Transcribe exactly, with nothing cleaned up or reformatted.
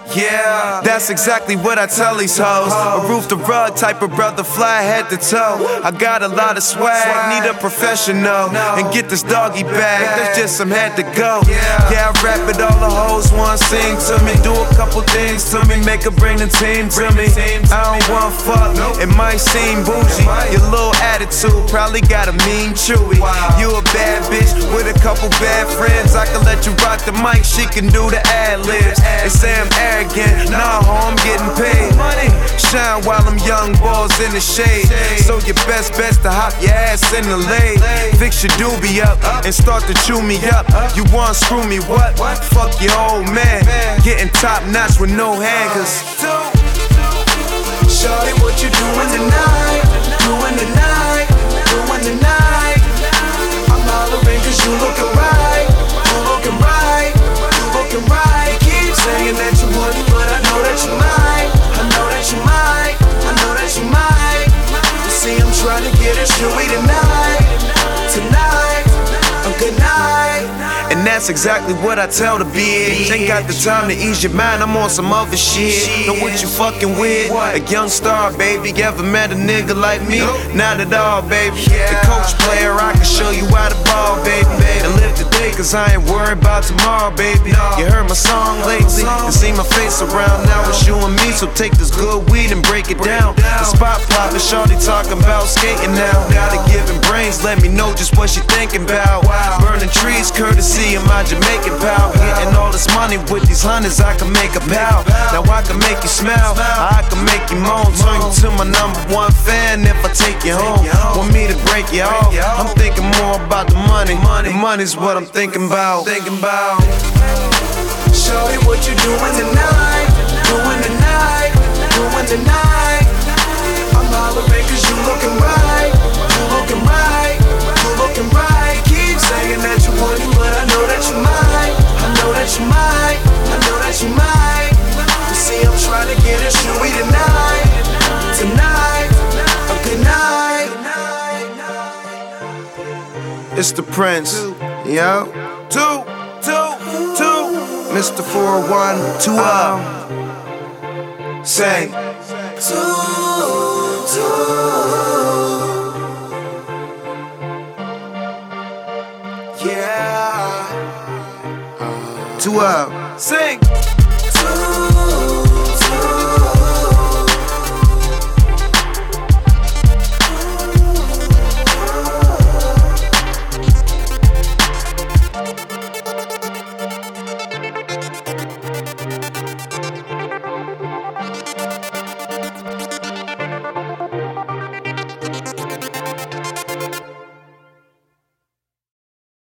Yeah, that's exactly what I tell these hoes. A roof the rug type of brother, fly head to toe. I got a lot of swag, need a professional. And get this doggy bag, there's just some head to go. Yeah, I rap it, all the hoes wanna sing to me. Do a couple things to me, make her bring the team to me. I don't want fuck, it might seem bougie. Your little attitude probably got a mean chewy. You a bad bitch with a couple bad friends. I can let you rock the mic, she can do the ad-libs. They say I'm arrogant, nah ho, I'm getting paid. Shine while I'm young boys in the shade. So your best bet's to hop your ass in the lane. Fix your doobie up and start to chew me up. You want screw me, what? Fuck your old man. Getting top notch with no handers. Shawty, what you doing tonight? Doing tonight? Doing tonight? I'm hollering cause you looking right. You looking right. You looking right. Keep saying that you wouldn't, but I know that you might. I know that you might. I know that you might. You see, I'm trying to get it chewy tonight. Tonight. A good night. And that's exactly what I tell the bitch. Ain't got the time to ease your mind, I'm on some other shit. Know what you fucking with? A young star, baby. Ever met a nigga like me? Not at all, baby. The coach player, I can show you how to ball, baby. And live today, cause I ain't worried about tomorrow, baby. You heard my song lately, and see my face around. Now it's you and me, so take this good weed and break it down. The spot poppin', shorty talking about skating now. Got it giving brains, let me know just what she thinking about. Burning trees, courtesy of my Jamaican pal. Getting all this money with these hundreds, I can make a pal. Now I can make you smile, I can make you moan. Turn you to my number one fan if I take you home. Want me to break you off? I'm thinking more about the money. The money's what I'm thinking about. Thinking about. Shorty, what you doing tonight? Doing tonight? Doing tonight? I'm hollering cause you looking right. You looking right. You looking right. Keep saying that you wouldn't, but I know that you might. I know that you might. I know that you might. You see, I'm trying to get it chewy tonight. Tonight. A good night. It's the Prince. Yo. Two, two, two. Mister four oh one, two up. Say. Two, two. Yeah. Two up. Sing.